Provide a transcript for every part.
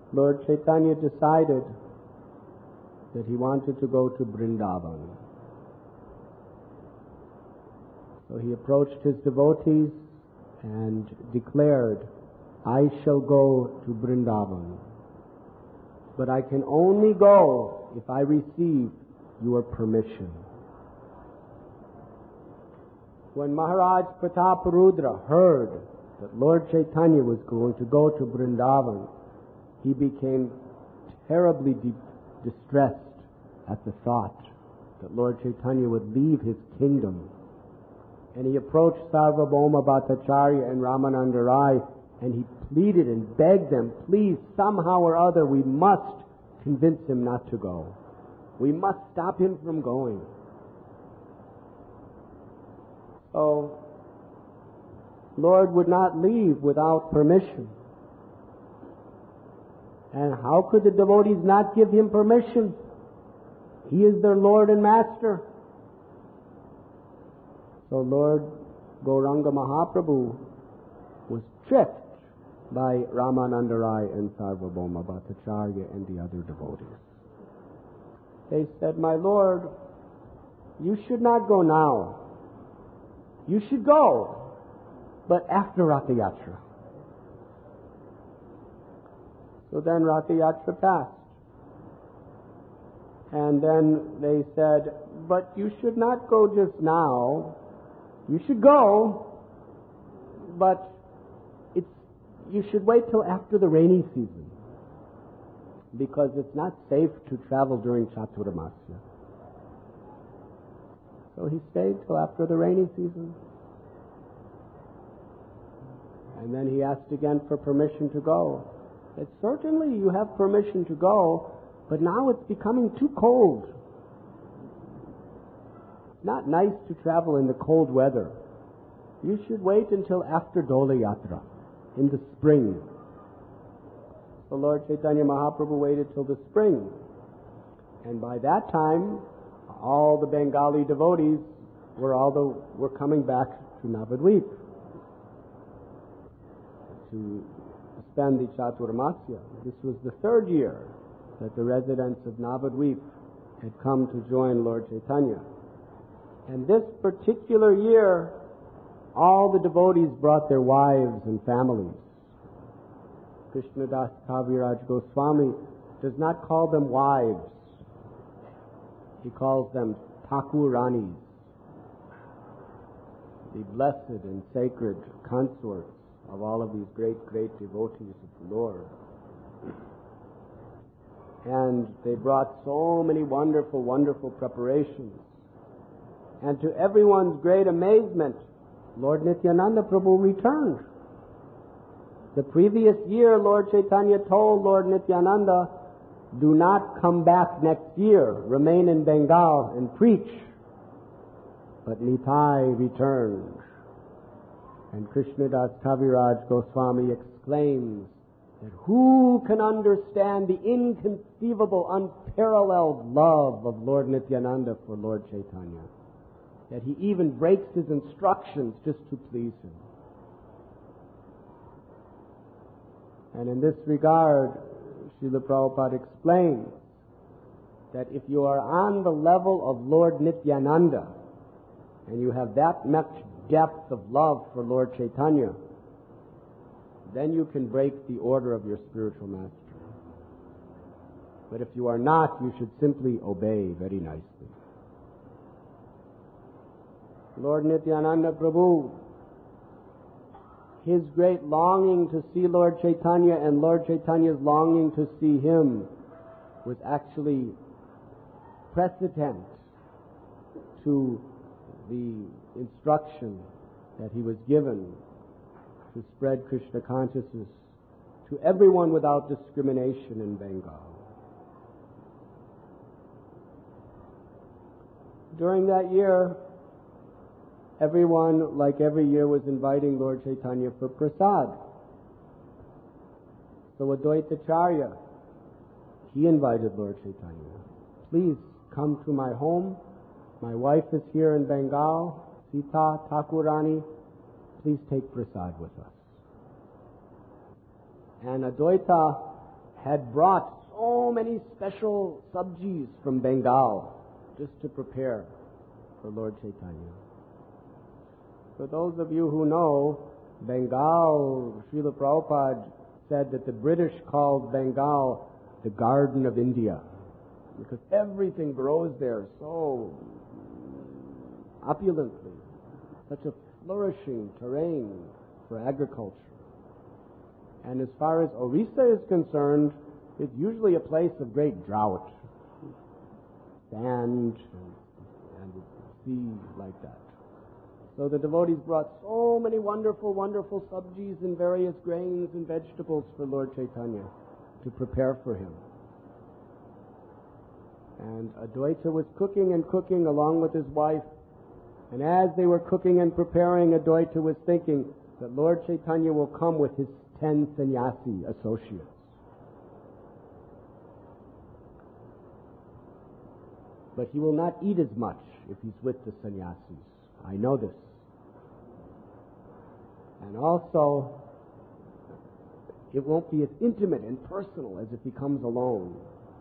Lord Chaitanya decided that he wanted to go to Vrindavan. So he approached his devotees and declared, I shall go to Vrindavan, but I can only go if I receive your permission. When Maharaj Prataparudra heard that Lord Chaitanya was going to go to Vrindavan, he became terribly distressed at the thought that Lord Chaitanya would leave his kingdom. And he approached Sarvabhauma Bhattacharya and Ramananda Rai, and he pleaded and begged them, please, somehow or other, we must convince him not to go. We must stop him from going. So, Lord would not leave without permission. And how could the devotees not give him permission? He is their Lord and Master. So Lord Gauranga Mahaprabhu was tricked by Ramananda Rai and Sarvabhauma Bhattacharya and the other devotees. They said, my Lord, you should not go now. You should go, but after Ratha Yatra. So then Ratha Yatra passed. And then they said, but you should not go just now. You should go, but you should wait till after the rainy season, because it's not safe to travel during Chaturmasya. So he stayed till after the rainy season. And then he asked again for permission to go. He said, certainly you have permission to go, but now it's becoming too cold. It's not nice to travel in the cold weather. You should wait until after Dola Yatra, in the spring. So Lord Chaitanya Mahaprabhu waited till the spring. And by that time, all the Bengali devotees were coming back to Navadvip to spend the Chaturmasya. This was the third year that the residents of Navadvip had come to join Lord Chaitanya. And this particular year, all the devotees brought their wives and families. Krishnadas Kaviraj Goswami does not call them wives. He calls them Thakurranis, the blessed and sacred consorts of all of these great, great devotees of the Lord. And they brought so many wonderful, wonderful preparations. And to everyone's great amazement, Lord Nityananda Prabhu returned. The previous year, Lord Chaitanya told Lord Nityananda, do not come back next year, remain in Bengal and preach. But Nitai returned. And Krishnadas Kaviraj Goswami exclaims that who can understand the inconceivable, unparalleled love of Lord Nityananda for Lord Chaitanya, that he even breaks his instructions just to please him. And in this regard, Srila Prabhupada explains that if you are on the level of Lord Nityananda, and you have that much depth of love for Lord Chaitanya, then you can break the order of your spiritual master. But if you are not, you should simply obey very nicely. Lord Nityananda Prabhu, his great longing to see Lord Chaitanya and Lord Chaitanya's longing to see him was actually precedent to the instruction that he was given to spread Krishna consciousness to everyone without discrimination in Bengal. During that year, everyone, like every year, was inviting Lord Chaitanya for prasad. So Advaitacharya, he invited Lord Chaitanya. Please come to my home. My wife is here in Bengal, Sita Thakurrani. Please take prasad with us. And Advaita had brought so many special sabjis from Bengal just to prepare for Lord Chaitanya. For those of you who know, Bengal, Srila Prabhupada said that the British called Bengal the Garden of India, because everything grows there so opulently, such a flourishing terrain for agriculture. And as far as Orissa is concerned, it's usually a place of great drought, sand and sea like that. So the devotees brought so many wonderful, wonderful sabjis and various grains and vegetables for Lord Chaitanya to prepare for him. And Advaita was cooking and cooking along with his wife. And as they were cooking and preparing, Advaita was thinking that Lord Chaitanya will come with his 10 sannyasi associates. But he will not eat as much if he's with the sannyasis. I know this. And also, it won't be as intimate and personal as if he comes alone.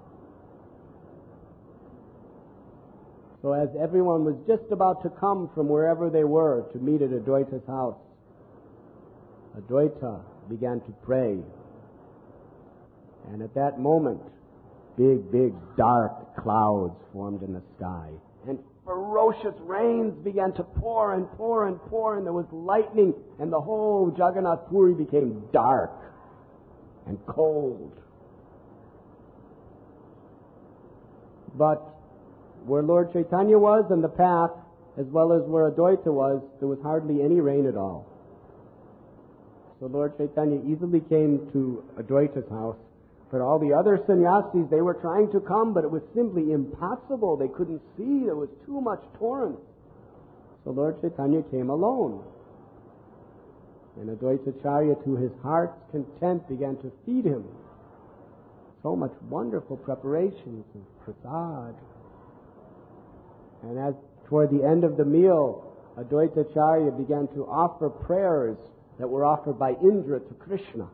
So as everyone was just about to come from wherever they were to meet at Advaita's house, Advaita began to pray. And at that moment, big, dark clouds formed in the sky. And ferocious rains began to pour and pour and pour, and there was lightning, and the whole Jagannath Puri became dark and cold. But where Lord Chaitanya was and the path, as well as where Advaita was, there was hardly any rain at all. So Lord Chaitanya easily came to Advaita's house. But all the other sannyasis, they were trying to come, but it was simply impossible. They couldn't see. There was too much torrent. So Lord Chaitanya came alone. And Advaitacharya, to his heart's content, began to feed him. So much wonderful preparations and prasad. And as toward the end of the meal, Advaitacharya began to offer prayers that were offered by Indra to Krishna.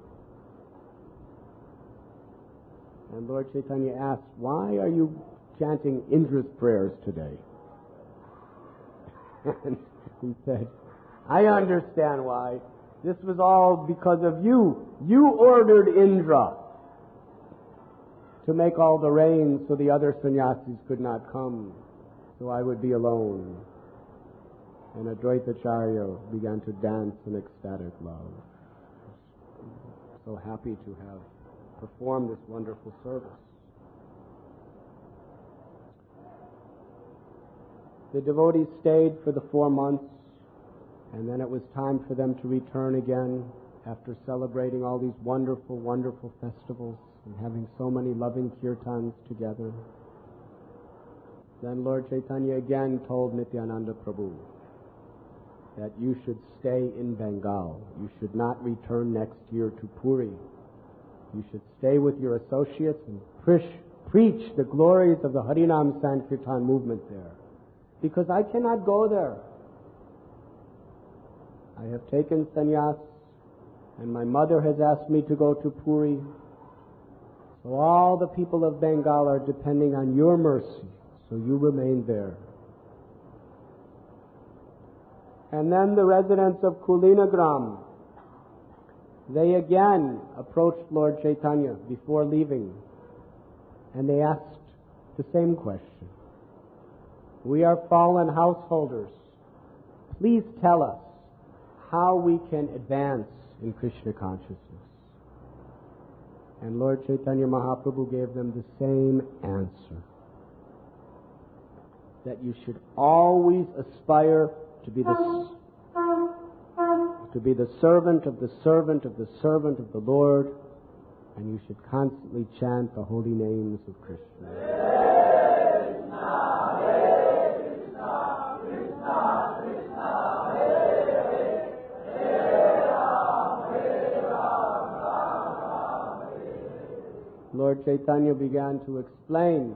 And Lord Chaitanya asked, "Why are you chanting Indra's prayers today?" And he said, "I understand why. This was all because of you. You ordered Indra to make all the rain so the other sannyasis could not come, so I would be alone." And Advaitacharya began to dance in ecstatic love. So happy to have performed this wonderful service. The devotees stayed for the 4 months, and then it was time for them to return again after celebrating all these wonderful, wonderful festivals and having so many loving kirtans together. Then Lord Chaitanya again told Nityananda Prabhu that you should stay in Bengal. You should not return next year to Puri. You should stay with your associates and preach the glories of the Harinam Sankirtan movement there. Because I cannot go there. I have taken sannyas, and my mother has asked me to go to Puri. So all the people of Bengal are depending on your mercy. So you remain there. And then the residents of Kulinagram, they again approached Lord Chaitanya before leaving, and they asked the same question. "We are fallen householders. Please tell us how we can advance in Krishna consciousness." And Lord Chaitanya Mahaprabhu gave them the same answer, that you should always aspire to be the servant of the servant of the servant of the Lord, and you should constantly chant the holy names of Krishna. Lord Chaitanya began to explain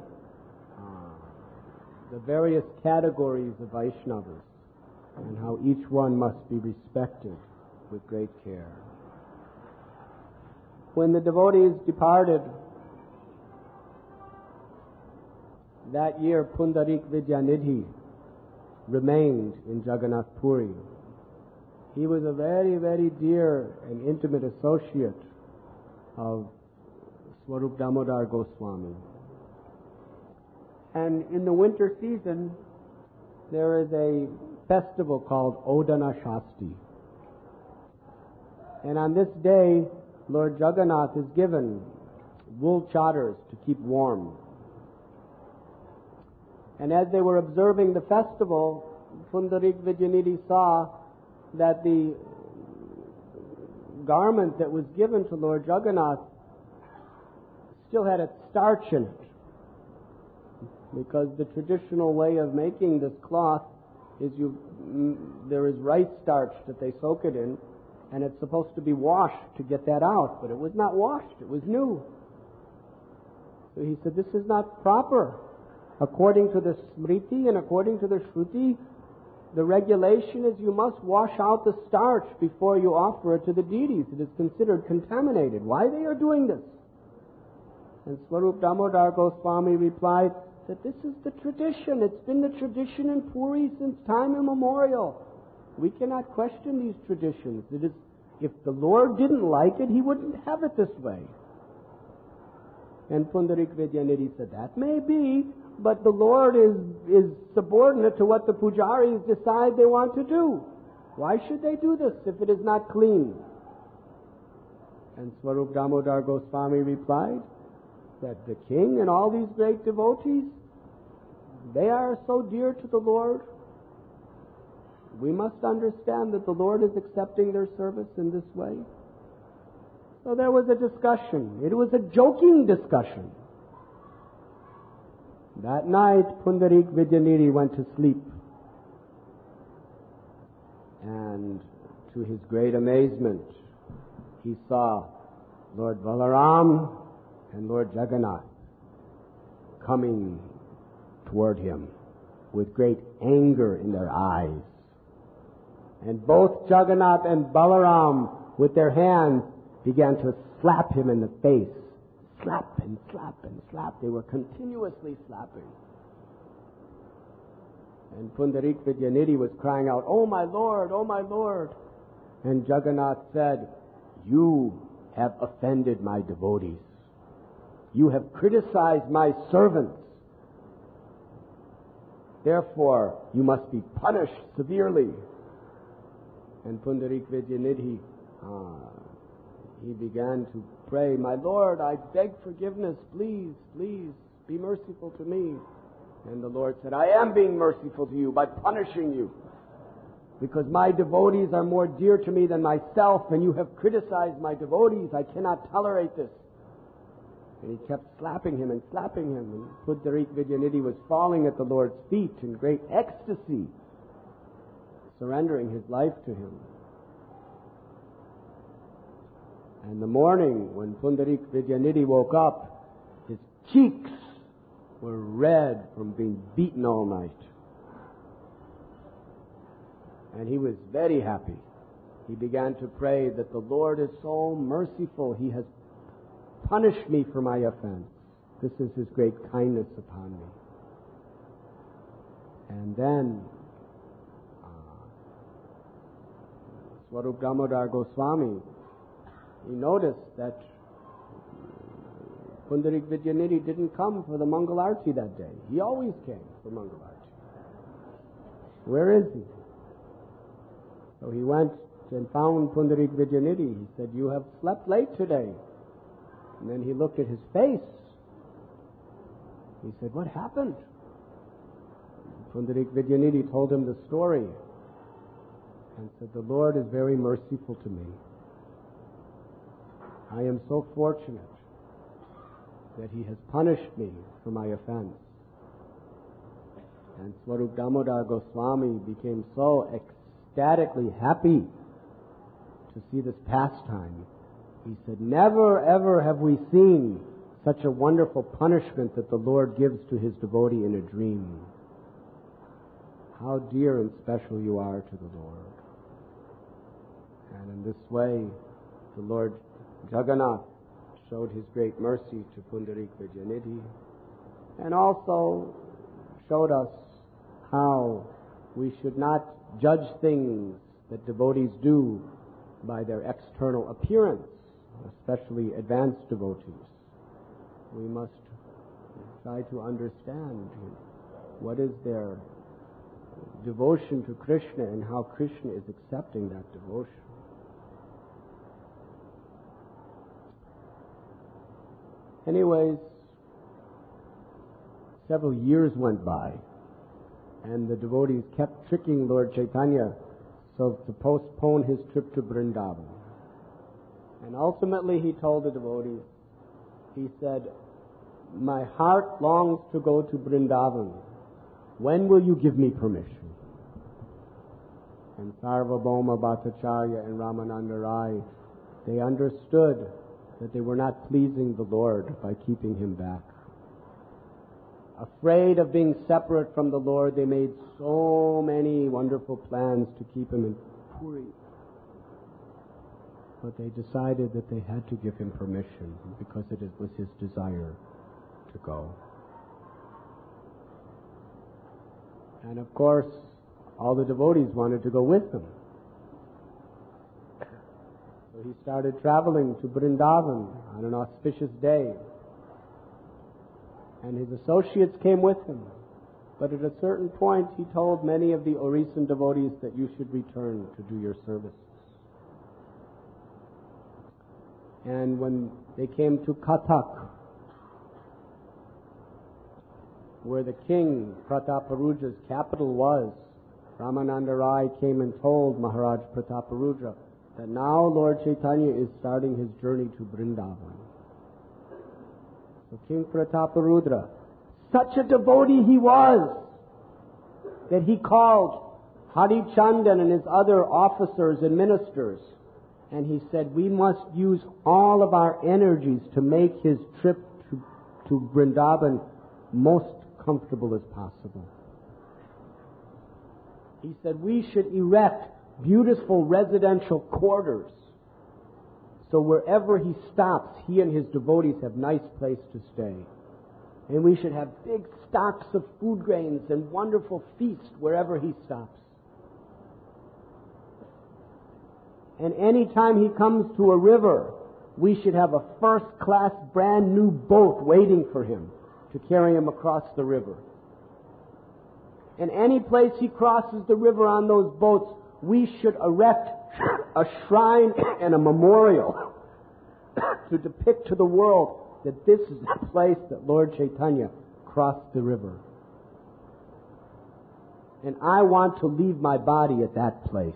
the various categories of Vaishnavas and how each one must be respected with great care. When the devotees departed that year Pundarik Vidyanidhi remained in Jagannath Puri. He was a very, very dear and intimate associate of Swarup Damodar Goswami. And in the winter season, there is a festival called Odana Shasti. And on this day, Lord Jagannath is given wool chadars to keep warm. And as they were observing the festival, Pundarik Vidyanidhi saw that the garment that was given to Lord Jagannath still had its starch in it. Because the traditional way of making this cloth is there is rice starch that they soak it in, and it's supposed to be washed to get that out, but it was not washed, it was new. So he said, this is not proper. According to the Smriti and according to the Shruti, the regulation is you must wash out the starch before you offer it to the deities. It is considered contaminated. Why they are doing this? And Swarup Damodar Goswami replied that this is the tradition. It's been the tradition in Puri since time immemorial. We cannot question these traditions. It is, if the Lord didn't like it, He wouldn't have it this way. And Pundarik Vidyanidhi said, that may be, but the Lord is subordinate to what the pujaris decide they want to do. Why should they do this if it is not clean? And Swarup Damodar Goswami replied that the king and all these great devotees, they are so dear to the Lord. We must understand that the Lord is accepting their service in this way. So there was a discussion. It was a joking discussion. That night, Pundarik Vidyanidhi went to sleep. And to his great amazement, he saw Lord Balaram and Lord Jagannath coming toward him with great anger in their eyes. And both Jagannath and Balaram, with their hands, began to slap him in the face. Slap and slap and slap. They were continuously slapping. And Pundarik Vidyanidhi was crying out, "Oh my Lord, oh my Lord." And Jagannath said, "You have offended my devotees. You have criticized my servants. Therefore, you must be punished severely." And Pundarik Vidyanidhi, he began to pray, "My Lord, I beg forgiveness. Please, please, be merciful to me." And the Lord said, "I am being merciful to you by punishing you, because my devotees are more dear to me than myself, and you have criticized my devotees. I cannot tolerate this." And he kept slapping him and slapping him. And Pundarik Vidyanidhi was falling at the Lord's feet in great ecstasy, surrendering his life to him. And the morning, when Pundarik Vidyanidhi woke up, his cheeks were red from being beaten all night. And he was very happy. He began to pray that the Lord is so merciful, He has punished me for my offense. This is His great kindness upon me. And then Swarup Damodar Goswami, he noticed that Pundarik Vidyanidhi didn't come for the Mangal Arti that day. He always came for Mangal Arti. Where is he? So he went and found Pundarik Vidyanidhi. He said, "You have slept late today." And then he looked at his face. He said, "What happened?" Pundarik Vidyanidhi told him the story and said, "The Lord is very merciful to me. I am so fortunate that He has punished me for my offense." And Swarup Damodar Goswami became so ecstatically happy to see this pastime. He said, "Never ever have we seen such a wonderful punishment that the Lord gives to His devotee in a dream. How dear and special you are to the Lord." And in this way, the Lord Jagannath showed His great mercy to Pundarik Vidyanidhi. and also showed us how we should not judge things that devotees do by their external appearance, especially advanced devotees. We must try to understand what is their devotion to Krishna and how Krishna is accepting that devotion. Anyways, several years went by, and the devotees kept tricking Lord Chaitanya so to postpone his trip to Vrindavan. And ultimately he told the devotees, he said, "My heart longs to go to Vrindavan. When will you give me permission?" And Sarvabhauma Bhattacharya and Ramananda Rai, they understood that they were not pleasing the Lord by keeping him back. Afraid of being separate from the Lord, they made so many wonderful plans to keep him in Puri. But they decided that they had to give him permission because it was his desire to go. And of course, all the devotees wanted to go with him. So he started traveling to Vrindavan on an auspicious day. And his associates came with him. But at a certain point, he told many of the Orisan devotees that you should return to do your service. And when they came to Kathak, where the king, Prataparudra's capital was, Ramananda Rai came and told Maharaj Prataparudra that now Lord Chaitanya is starting his journey to Vrindavan. So King Prataparudra, such a devotee he was, that he called Hari Chandan and his other officers and ministers, and he said, we must use all of our energies to make his trip to Vrindavan most comfortable as possible. He said, we should erect beautiful residential quarters, so wherever he stops, he and his devotees have nice place to stay. And we should have big stocks of food grains and wonderful feasts wherever he stops. And any time he comes to a river, we should have a first-class brand new boat waiting for him to carry him across the river. And any place he crosses the river on those boats, we should erect a shrine and a memorial to depict to the world that this is the place that Lord Chaitanya crossed the river. And I want to leave my body at that place.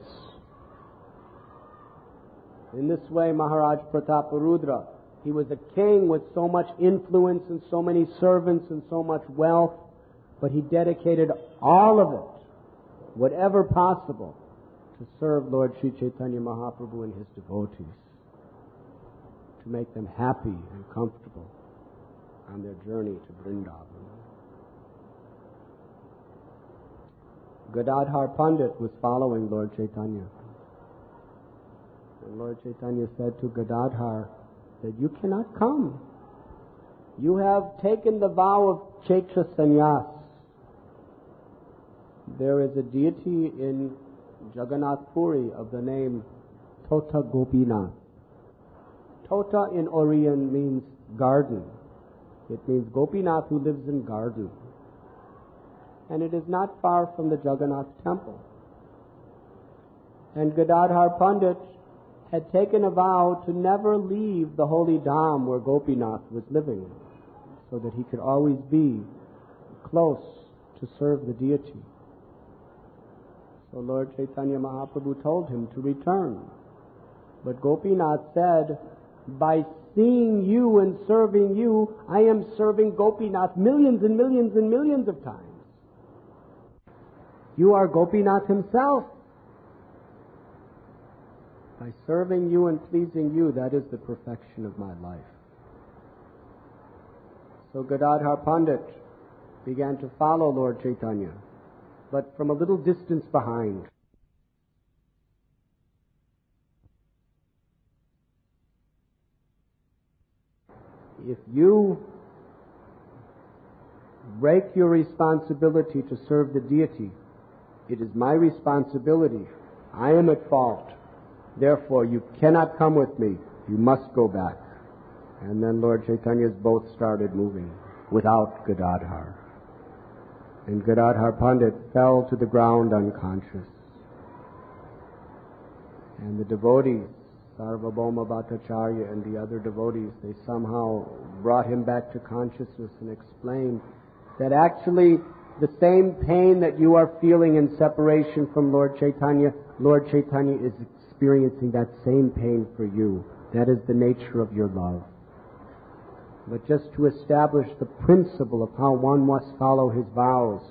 In this way, Maharaj Prataparudra, he was a king with so much influence and so many servants and so much wealth, but he dedicated all of it, whatever possible, to serve Lord Sri Chaitanya Mahaprabhu and his devotees, to make them happy and comfortable on their journey to Vrindavan. Gadadhar Pandit was following Lord Chaitanya. And Lord Chaitanya said to Gadadhar that you cannot come. You have taken the vow of Chaitra Sannyas. There is a deity in Jagannath Puri of the name Tota Gopinath. Tota in Oriyan means garden. It means Gopinath who lives in garden. And it is not far from the Jagannath temple. And Gadadhar Pandit had taken a vow to never leave the holy dham where Gopinath was living, so that he could always be close to serve the deity. So Lord Chaitanya Mahaprabhu told him to return. But Gopinath said, by seeing you and serving you, I am serving Gopinath millions and millions and millions of times. You are Gopinath himself. By serving you and pleasing you, that is the perfection of my life. So Gadadhar Pandit began to follow Lord Chaitanya, but from a little distance behind. If you break your responsibility to serve the deity. It is my responsibility. I am at fault. Therefore, you cannot come with me. You must go back. And then Lord Chaitanya's boat started moving without Gadadhar. And Gadadhar Pandit fell to the ground unconscious. And the devotees, Sarvabhauma Bhattacharya and the other devotees, they somehow brought him back to consciousness and explained that actually the same pain that you are feeling in separation from Lord Chaitanya is experiencing that same pain for you. That is the nature of your love. But just to establish the principle of how one must follow his vows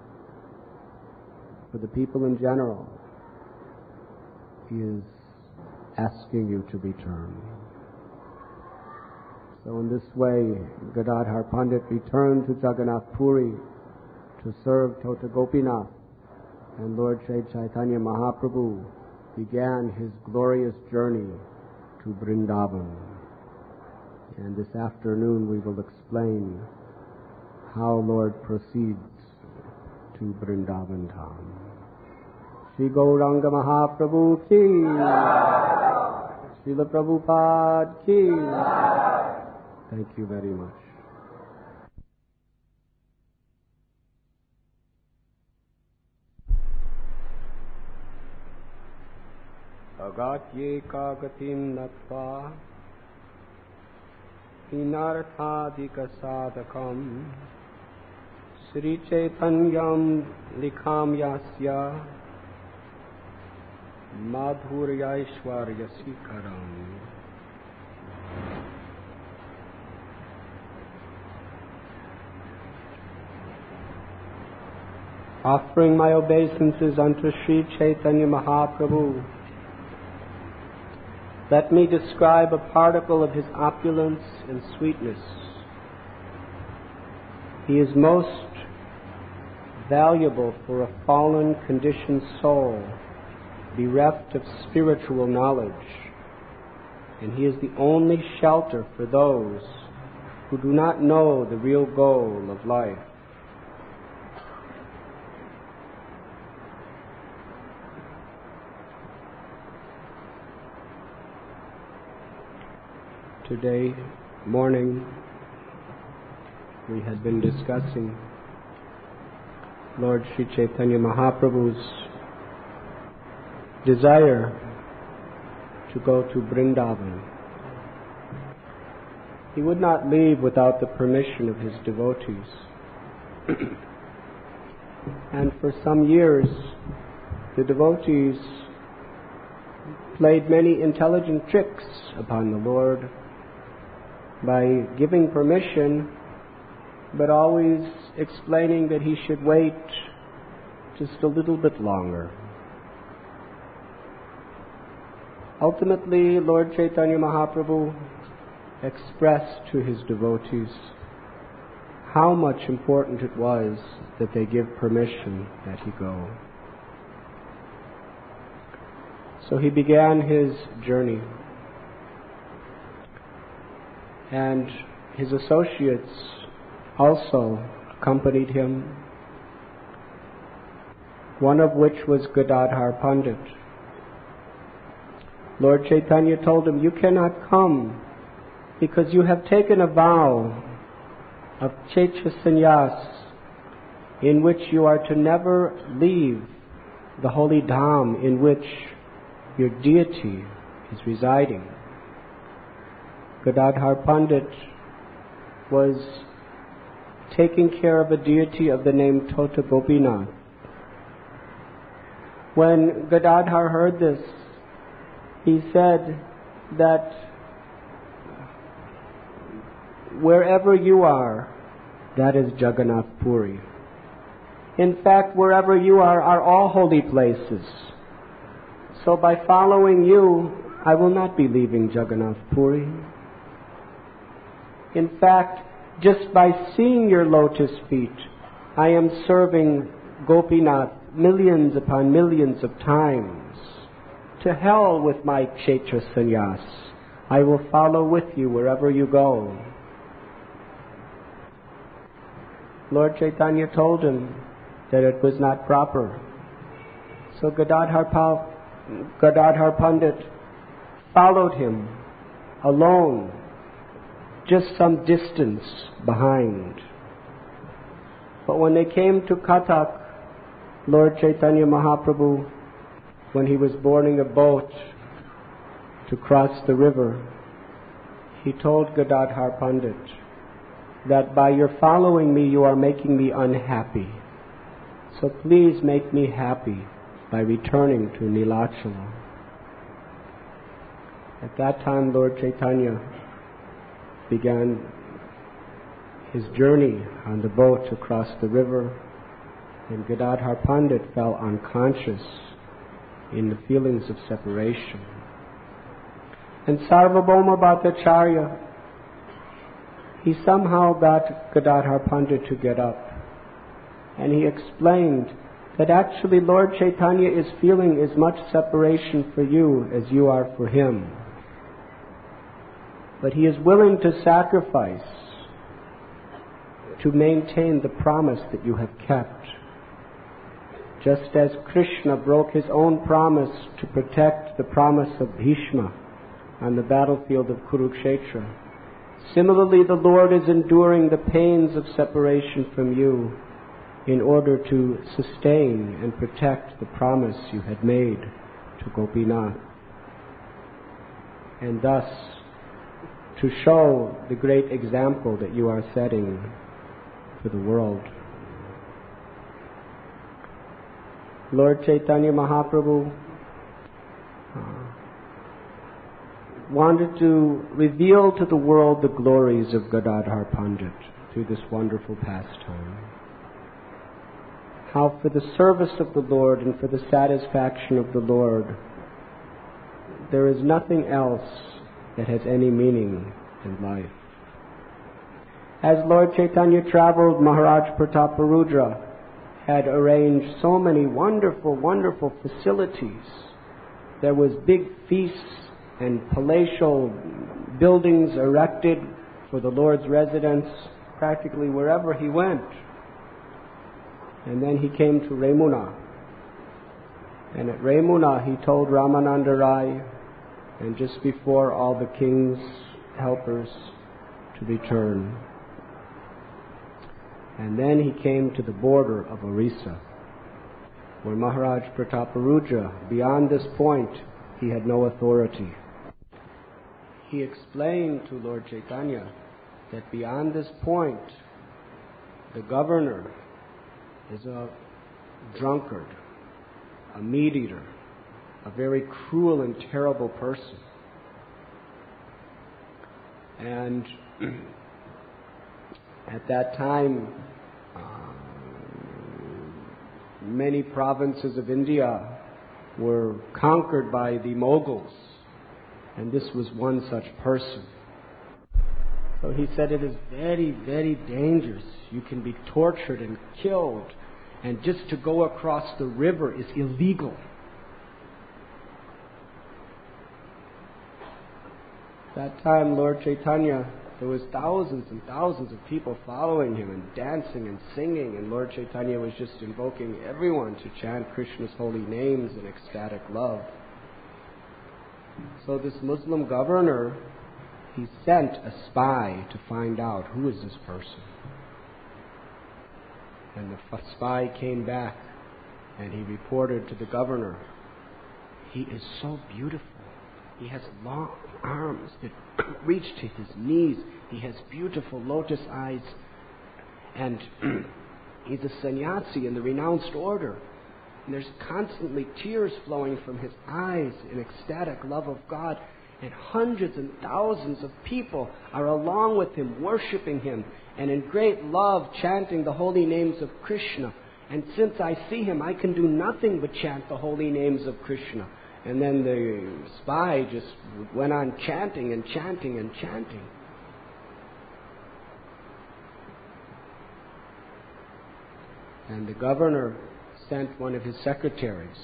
for the people in general, he is asking you to return. So in this way, Gadadhar Pandit returned to Jagannath Puri to serve Tota Gopinath, and Lord Sri Chaitanya Mahaprabhu began his glorious journey to Vrindavan. And this afternoon we will explain how Lord proceeds to Vrindavan Dham. Shri Gauranga Mahaprabhu ki, Srila Prabhupada ki. Thank you very much. Agatye kagatim natva hinarthadika sadhakam Sri Chaitanyam likham yasya madhuryaishwarya sikaram. Offering my obeisances unto Sri Chaitanya Mahaprabhu, let me describe a particle of his opulence and sweetness. He is most valuable for a fallen, conditioned soul, bereft of spiritual knowledge, and he is the only shelter for those who do not know the real goal of life. Today morning we had been discussing Lord Sri Chaitanya Mahaprabhu's desire to go to Vrindavan. He would not leave without the permission of his devotees. And for some years the devotees played many intelligent tricks upon the Lord by giving permission, but always explaining that he should wait just a little bit longer. Ultimately, Lord Chaitanya Mahaprabhu expressed to his devotees how much important it was that they give permission that he go. So he began his journey, and his associates also accompanied him, one of which was Gadadhar Pandit. Lord Chaitanya told him, "You cannot come because you have taken a vow of Checha Sannyas in which you are to never leave the holy dham in which your deity is residing." Gadadhar Pandit was taking care of a deity of the name Tota Gopinath. When Gadadhar heard this, he said that wherever you are, that is Jagannath Puri. In fact, wherever you are all holy places. So by following you, I will not be leaving Jagannath Puri. In fact, just by seeing your lotus feet, I am serving Gopinath millions upon millions of times. To hell with my Kshetra Sannyas. I will follow with you wherever you go. Lord Chaitanya told him that it was not proper. So Gadadhar Pandit followed him alone, just some distance behind. But when they came to Kathak, Lord Chaitanya Mahaprabhu, when he was boarding a boat to cross the river, he told Gadadhar Pandit that by your following me, you are making me unhappy. So please make me happy by returning to Nilachala. At that time, Lord Chaitanya began his journey on the boat to cross the river, and Gadadhar Pandit fell unconscious in the feelings of separation. And Sarvabhauma Bhattacharya, he somehow got Gadadhar Pandit to get up, and he explained that actually Lord Chaitanya is feeling as much separation for you as you are for him. But he is willing to sacrifice to maintain the promise that you have kept. Just as Krishna broke his own promise to protect the promise of Bhishma on the battlefield of Kurukshetra, similarly the Lord is enduring the pains of separation from you in order to sustain and protect the promise you had made to Gopinath, and thus to show the great example that you are setting for the world. Lord Chaitanya Mahaprabhu wanted to reveal to the world the glories of Gadadhar Pandit through this wonderful pastime. How for the service of the Lord and for the satisfaction of the Lord, there is nothing else that has any meaning in life. As Lord Chaitanya traveled, Maharaj Prataparudra had arranged so many wonderful, wonderful facilities. There was big feasts and palatial buildings erected for the Lord's residence practically wherever he went. And then he came to Remuna. And at Remuna he told Ramananda Rai, and just before all the king's helpers, to return. And then he came to the border of Orissa, where Maharaj Prataparudra, beyond this point, he had no authority. He explained to Lord Chaitanya that beyond this point, the governor is a drunkard, a meat-eater, a very cruel and terrible person. And at that time, many provinces of India were conquered by the Mughals, and this was one such person. So he said it is very, very dangerous. You can be tortured and killed, and just to go across the river is illegal. That time, Lord Chaitanya, there was thousands and thousands of people following him and dancing and singing, and Lord Chaitanya was just invoking everyone to chant Krishna's holy names in ecstatic love. So this Muslim governor, he sent a spy to find out who is this person. And the spy came back and he reported to the governor, he is so beautiful. He has long arms that reach to his knees. He has beautiful lotus eyes. And he's a sannyasi in the renounced order. And there's constantly tears flowing from his eyes in ecstatic love of God. And hundreds and thousands of people are along with him, worshiping him, and in great love chanting the holy names of Krishna. And since I see him, I can do nothing but chant the holy names of Krishna. And then the spy just went on chanting and chanting and chanting. And the governor sent one of his secretaries.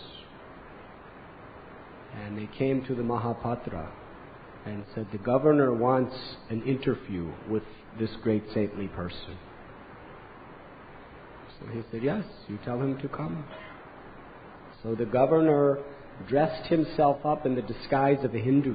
And they came to the Mahapatra and said, the governor wants an interview with this great saintly person. So he said, yes, you tell him to come. So the governor dressed himself up in the disguise of a Hindu.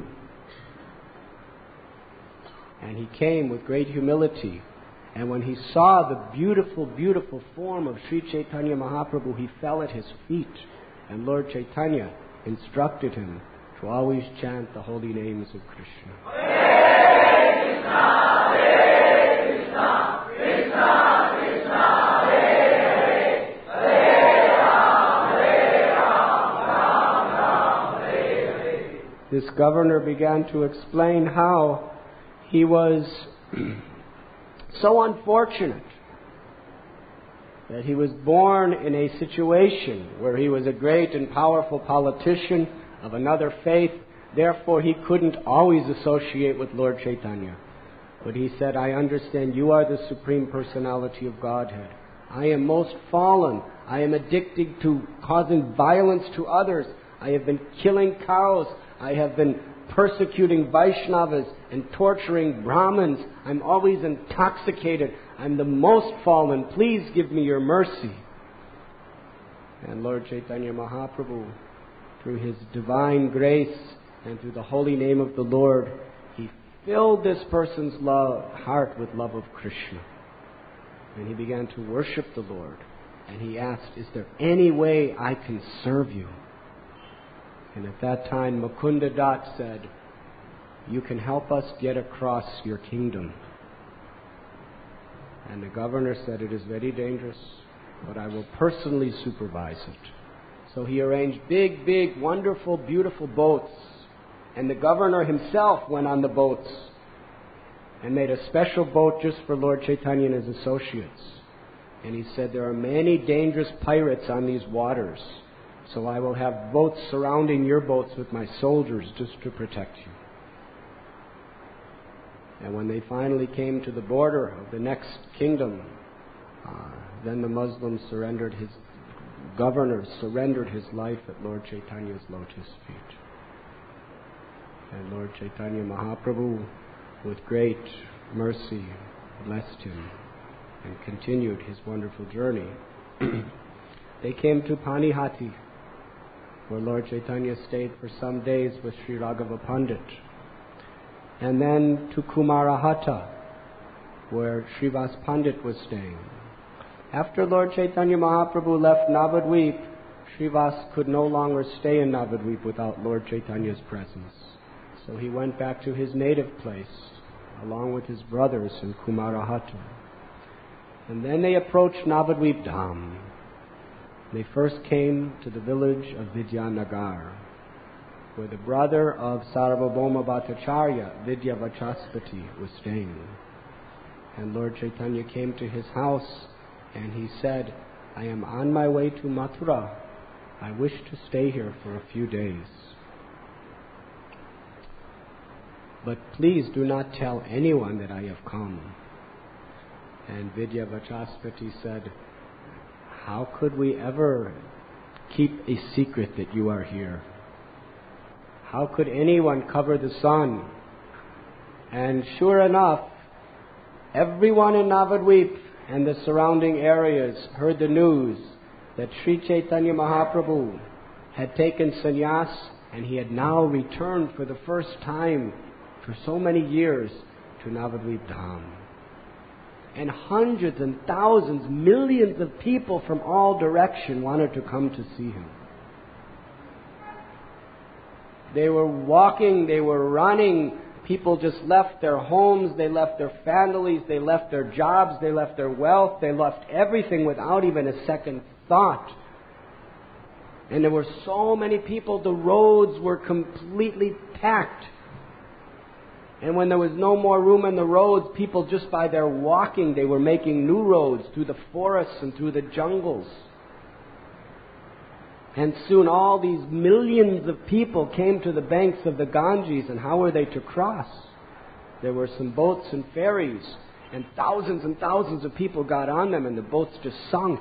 And he came with great humility. And when he saw the beautiful, beautiful form of Sri Chaitanya Mahaprabhu, he fell at his feet. And Lord Chaitanya instructed him to always chant the holy names of Krishna. Hare Krishna, Hare Krishna, Krishna Krishna, Hare Hare, Hare Ram, Ram Ram, Hare Hare. This governor began to explain how he was so unfortunate that he was born in a situation where he was a great and powerful politician of another faith. Therefore, he couldn't always associate with Lord Chaitanya. But he said, I understand you are the Supreme Personality of Godhead. I am most fallen. I am addicted to causing violence to others. I have been killing cows. I have been persecuting Vaishnavas and torturing Brahmins. I'm always intoxicated. I'm the most fallen. Please give me your mercy. And Lord Chaitanya Mahaprabhu, through his divine grace and through the holy name of the Lord, he filled this person's heart with love of Krishna. And he began to worship the Lord. And he asked, is there any way I can serve you? And at that time, Mukunda Dat said, you can help us get across your kingdom. And the governor said, it is very dangerous, but I will personally supervise it. So he arranged big, big, wonderful, beautiful boats. And the governor himself went on the boats and made a special boat just for Lord Chaitanya and his associates. And he said, there are many dangerous pirates on these waters. So I will have boats surrounding your boats with my soldiers just to protect you. And when they finally came to the border of the next kingdom, then the Muslims governor surrendered his life at Lord Chaitanya's lotus feet. And Lord Chaitanya Mahaprabhu, with great mercy, blessed him and continued his wonderful journey. They came to Panihati, where Lord Chaitanya stayed for some days with Sri Raghava Pandit. And then to Kumarahata, where Srivas Pandit was staying. After Lord Chaitanya Mahaprabhu left Navadvip, Srivas could no longer stay in Navadvip without Lord Chaitanya's presence. So he went back to his native place, along with his brothers in Kumarahata. And then they approached Navadvip Dham. They first came to the village of Vidyanagar, where the brother of Sarvabhauma Bhattacharya, Vidyavachaspati, was staying. And Lord Chaitanya came to his house and he said, I am on my way to Mathura. I wish to stay here for a few days. But please do not tell anyone that I have come. And Vidyavachaspati said, how could we ever keep a secret that you are here? How could anyone cover the sun? And sure enough, everyone in Navadvip and the surrounding areas heard the news that Sri Chaitanya Mahaprabhu had taken sannyas and he had now returned for the first time for so many years to Navadvip Dham. And hundreds and thousands, millions of people from all directions wanted to come to see him. They were walking, they were running. People just left their homes, they left their families, they left their jobs, they left their wealth, they left everything without even a second thought. And there were so many people, the roads were completely packed. And when there was no more room in the roads, people just by their walking, they were making new roads through the forests and through the jungles. And soon all these millions of people came to the banks of the Ganges, and how were they to cross? There were some boats and ferries, and thousands of people got on them, and the boats just sunk.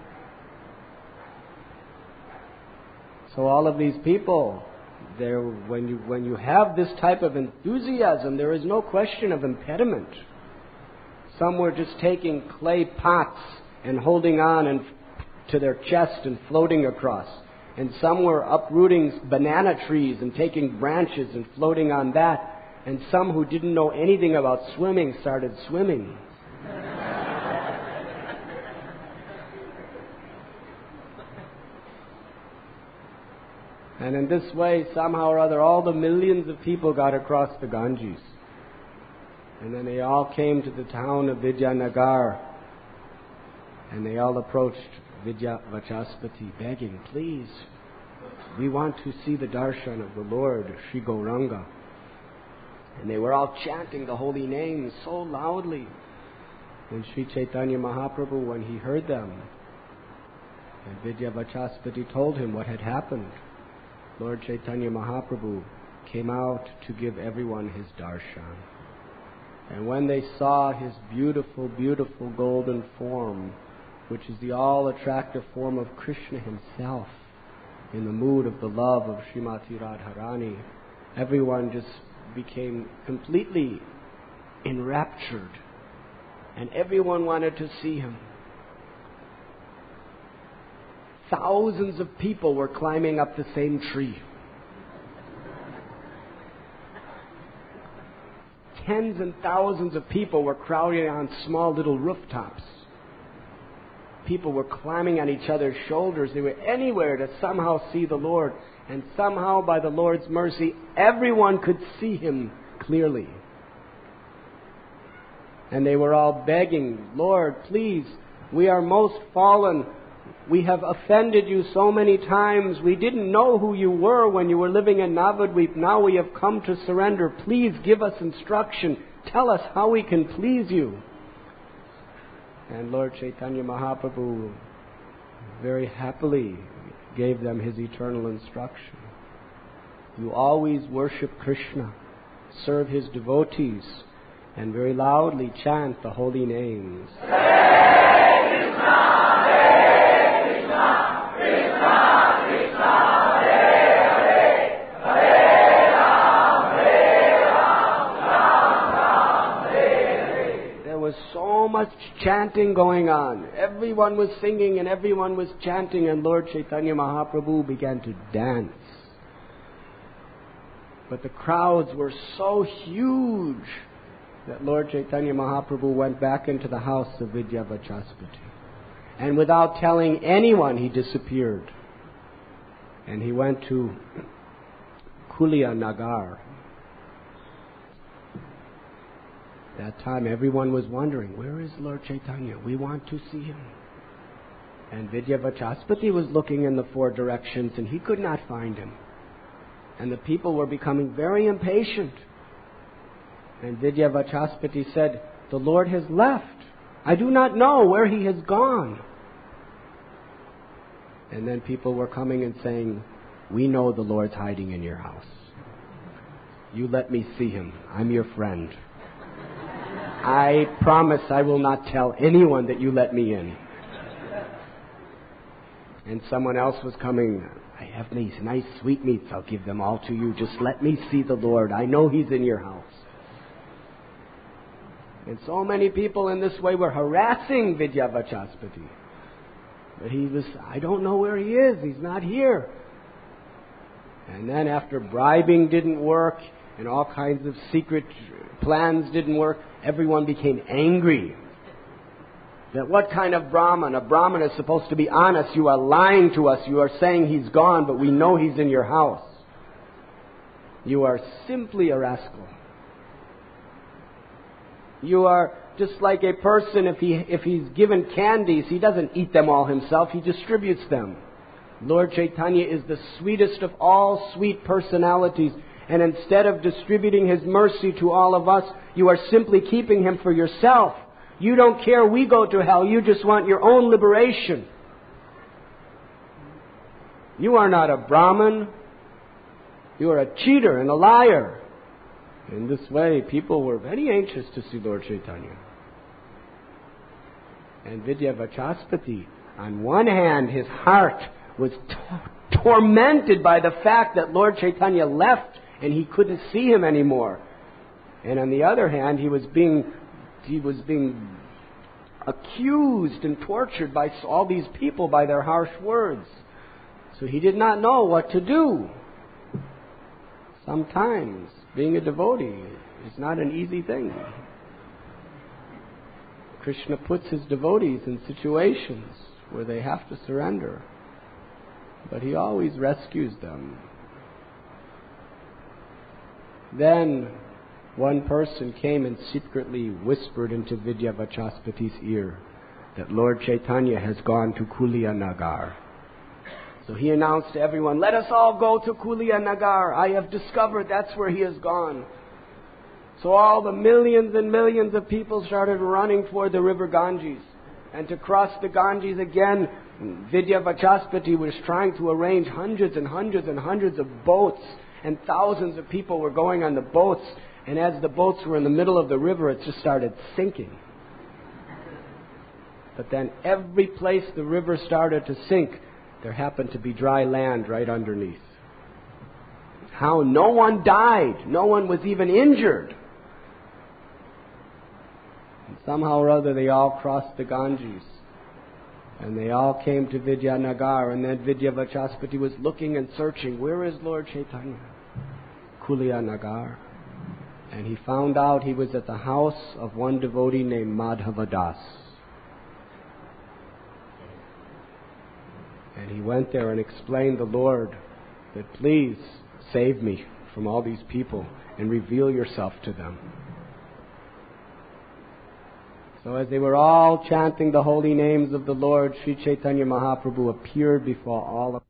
So all of these people, when you have this type of enthusiasm, there is no question of impediment. Some were just taking clay pots and holding on and to their chest and floating across. And some were uprooting banana trees and taking branches and floating on that. And some who didn't know anything about swimming started swimming. And in this way, somehow or other, all the millions of people got across the Ganges. And then they all came to the town of Vidyanagar. And they all approached Vidyavachaspati, begging, please, we want to see the darshan of the Lord, Sri Gauranga. And they were all chanting the holy names so loudly. And Sri Chaitanya Mahaprabhu, when he heard them, and Vidyavachaspati told him what had happened, Lord Chaitanya Mahaprabhu came out to give everyone his darshan. And when they saw his beautiful, beautiful golden form, which is the all-attractive form of Krishna himself, in the mood of the love of Srimati Radharani, everyone just became completely enraptured. And everyone wanted to see him. Thousands of people were climbing up the same tree. Tens and thousands of people were crowding on small little rooftops. People were climbing on each other's shoulders. They were anywhere to somehow see the Lord. And somehow, by the Lord's mercy, everyone could see him clearly. And they were all begging, Lord, please, we are most fallen. We have offended you so many times. We didn't know who you were when you were living in Navadvip. Now we have come to surrender. Please give us instruction. Tell us how we can please you. And Lord Chaitanya Mahaprabhu very happily gave them his eternal instruction. You always worship Krishna, serve his devotees, and very loudly chant the holy names. There was so much chanting going on. Everyone was singing and everyone was chanting, and Lord Chaitanya Mahaprabhu began to dance. But the crowds were so huge that Lord Chaitanya Mahaprabhu went back into the house of Vidyavachaspati. And without telling anyone, he disappeared. And he went to Kulia Nagar. That time everyone was wondering, where is Lord Chaitanya? We want to see him. And Vidyavachaspati was looking in the four directions and he could not find him. And the people were becoming very impatient. And Vidyavachaspati said, the Lord has left. I do not know where he has gone. And then people were coming and saying, we know the Lord's hiding in your house. You let me see him. I'm your friend. I promise I will not tell anyone that you let me in. And someone else was coming. I have these nice sweetmeats. I'll give them all to you. Just let me see the Lord. I know he's in your house. And so many people in this way were harassing Vidyavachaspati. But he was, I don't know where he is. He's not here. And then after bribing didn't work and all kinds of secret plans didn't work, everyone became angry. That what kind of Brahman? A Brahman is supposed to be honest. You are lying to us. You are saying he's gone, but we know he's in your house. You are simply a rascal. You are just like a person, if he's given candies, he doesn't eat them all himself, he distributes them. Lord Chaitanya is the sweetest of all sweet personalities, and instead of distributing his mercy to all of us, you are simply keeping him for yourself. You don't care we go to hell, you just want your own liberation. You are not a Brahman. You are a cheater and a liar. In this way, people were very anxious to see Lord Chaitanya. And Vidyavachaspati, on one hand, his heart was tormented by the fact that Lord Chaitanya left and he couldn't see him anymore. And on the other hand, he was being accused and tortured by all these people by their harsh words. So he did not know what to do. Sometimes being a devotee is not an easy thing. Krishna puts his devotees in situations where they have to surrender, but he always rescues them. Then one person came and secretly whispered into Vidyavachaspati's ear that Lord Chaitanya has gone to Kulia Nagar. So he announced to everyone, "Let us all go to Kulia Nagar. I have discovered that's where he has gone." So all the millions and millions of people started running for the river Ganges. And to cross the Ganges again, Vidyavachaspati was trying to arrange hundreds and hundreds and hundreds of boats, and thousands of people were going on the boats. And as the boats were in the middle of the river, it just started sinking. But then every place the river started to sink, there happened to be dry land right underneath. How no one died, no one was even injured. And somehow or other they all crossed the Ganges. And they all came to Vidyanagar, and then Vidyavachaspati was looking and searching, where is Lord Chaitanya? Kulia Nagar. And he found out he was at the house of one devotee named Madhavadas. And he went there and explained the Lord that please save me from all these people and reveal yourself to them. So as they were all chanting the holy names of the Lord, Sri Chaitanya Mahaprabhu appeared before all of them.